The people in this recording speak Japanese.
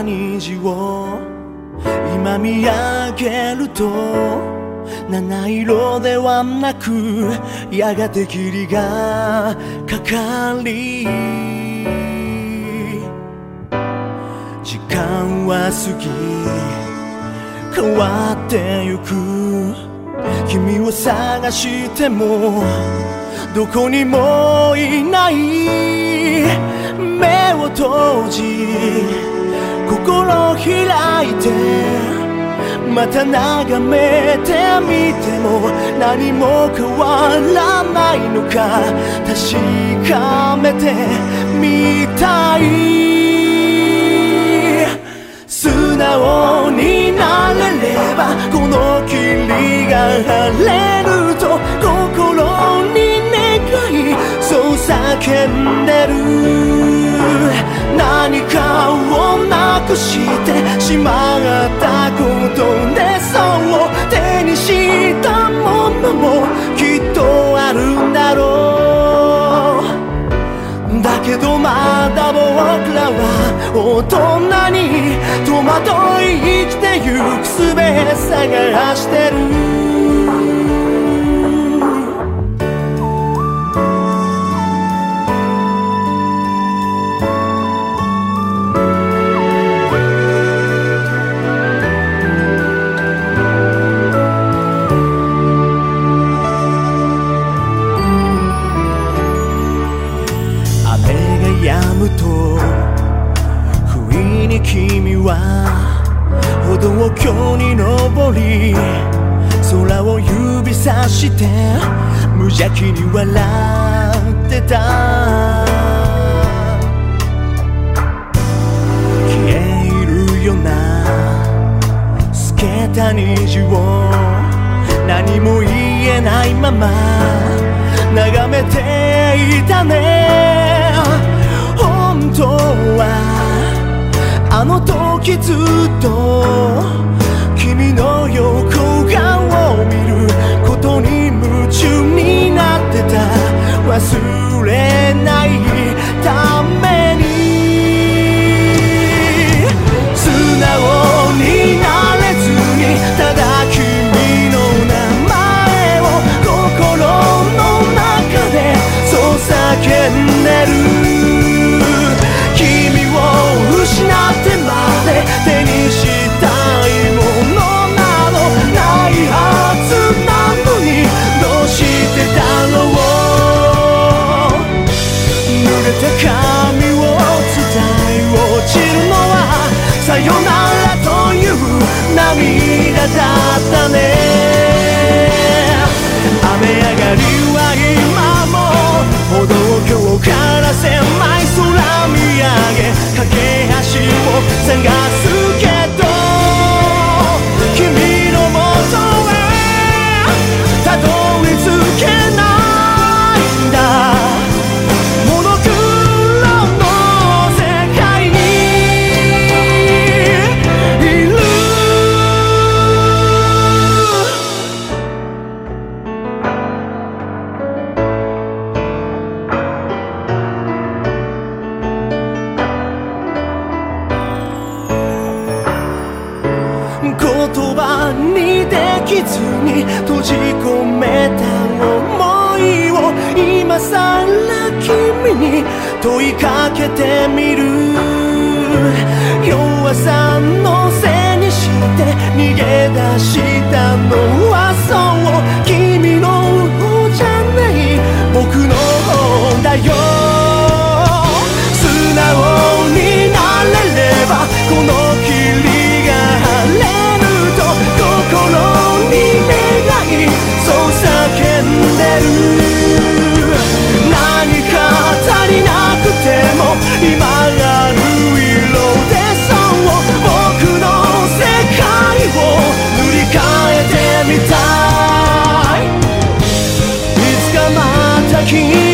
た虹を今見上げると七色ではなくやがて霧がかかり時間は過ぎ変わってゆく君を探してもどこにもいない目を閉じ心開いてまた眺めてみても何も変わらないのか確かめてみたい素直になれればこの霧が晴れると心に願いそう叫んでる何かをなくしてしまったことでそう手にしたものもきっとあるんだろうだけどまだ僕らは大人に戸惑い生きてゆく術探してる君は歩道橋に登り空を指さして無邪気に笑ってた消えるような透けた虹を何も言えないまま眺めていたね本当はあの時ずっと君の横顔を見ることに夢中になってた忘れないために素直になれずにただ君の名前を心の中でそう叫んでる失ってまで手にしたいものなどないはずなのにどうしてだろう濡れた髪を伝え落ちるのはさよならという涙だったね雨上がりは今も歩道橋から狭い空見上げ架け橋を探すけど君のもとへたどり着けないんだモノクロの世界にいる言葉にできずに閉じ込めた想いを今さら君に問いかけてみる弱さのせいにして逃げ出したのはそう君の方じゃない僕の方だよ素直になれればこの霧が晴れ心に願いそう叫んでる何か足りなくても今ある色でそう僕の世界を塗り替えてみたいいつかまた君